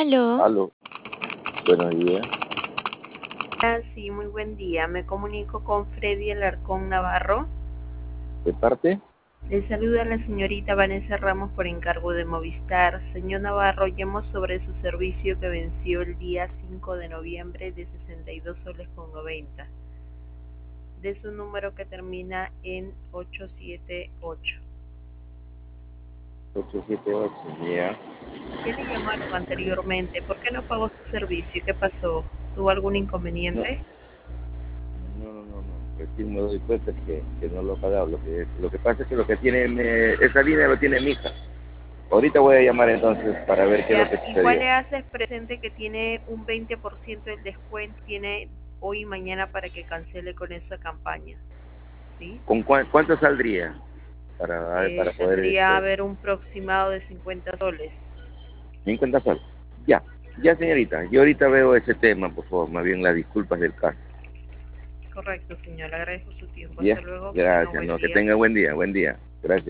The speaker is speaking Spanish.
Aló. Aló, buenos días. Sí, muy buen día. Me comunico con Freddy Alarcón Navarro. ¿De parte? Le saluda la señorita Vanessa Ramos por encargo de Movistar. Señor Navarro, llamo sobre su servicio que venció el día 5 de noviembre de 62 soles con 90. De su número que termina en 878. 878, ya. ¿Quién le llamaron anteriormente? ¿Por qué no pagó su servicio? ¿Qué pasó? ¿Tuvo algún No, inconveniente? no. Recién me doy cuenta que no lo he pagado. Lo que pasa es que lo que tiene, esa línea lo tiene mi hija. Ahorita voy a llamar entonces para ver qué es lo que Ya, igual sucedió. le haces presente que tiene un 20% del descuento, tiene hoy y mañana para que cancele con esa campaña, ¿sí? ¿Con cuánto saldría para poder, Tendría haber un aproximado de 50 soles. 50 soles? Ya señorita, yo ahorita veo ese tema, por favor, más bien las disculpas del caso. Correcto, señor. Le agradezco su tiempo. Hasta Ya, luego. Que tenga gracias, buen no, que día. tenga buen día, Gracias.